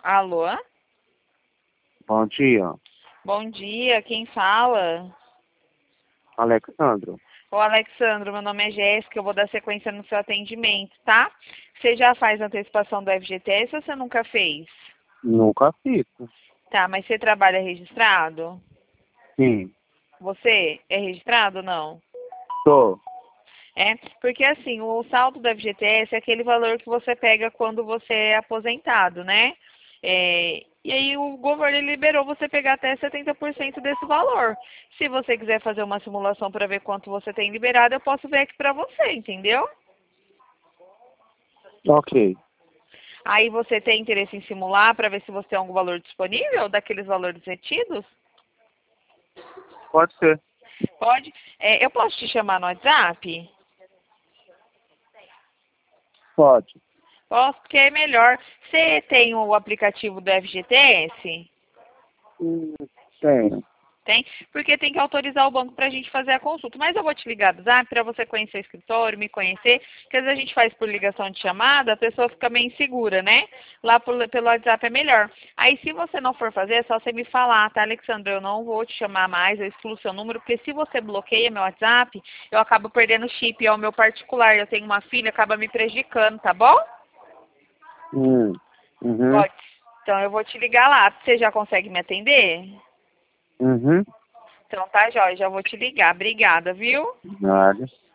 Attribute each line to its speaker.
Speaker 1: Alô?
Speaker 2: Bom dia,
Speaker 1: Bom dia, quem fala?
Speaker 2: Alexandro.
Speaker 1: Ô, Alexandro, meu nome é Jéssica, eu vou dar sequência no seu atendimento, tá? Você já faz antecipação do FGTS ou você nunca fez?
Speaker 2: Nunca fico.
Speaker 1: Tá, mas você trabalha registrado?
Speaker 2: Sim,
Speaker 1: Você é registrado ou não?
Speaker 2: tô.
Speaker 1: É, porque assim, o saldo do FGTS é aquele valor que você pega quando você é aposentado, né? E aí o governo liberou você pegar até 70% desse valor. Se você quiser fazer uma simulação para ver quanto você tem liberado, eu posso ver aqui para você, entendeu?
Speaker 2: Ok,
Speaker 1: Aí você tem interesse em simular para ver se você tem algum valor disponível daqueles valores retidos?
Speaker 2: pode ser.
Speaker 1: Pode. Eu posso te chamar no WhatsApp?
Speaker 2: Pode.
Speaker 1: Posso, porque é melhor. Você tem o aplicativo do FGTS?
Speaker 2: Hum, Tenho.
Speaker 1: Tem? Porque tem que autorizar o banco para a gente fazer a consulta. Mas eu vou te ligar do Zap para você conhecer o escritório, me conhecer. Porque às vezes a gente faz por ligação de chamada, a pessoa fica meio insegura, né? Lá pelo WhatsApp é melhor. Aí se você não for fazer, é só você me falar, tá, Alexandre? Eu não vou te chamar mais, eu excluo seu número, porque se você bloqueia meu WhatsApp, eu acabo perdendo o chip, é o meu particular. Eu tenho uma filha, acaba me prejudicando, tá bom?
Speaker 2: Uhum.
Speaker 1: Pode. Então eu vou te ligar lá. Você já consegue me atender?
Speaker 2: Uhum.
Speaker 1: Então tá, jóia, já vou te ligar. Obrigada, viu?
Speaker 2: Nada.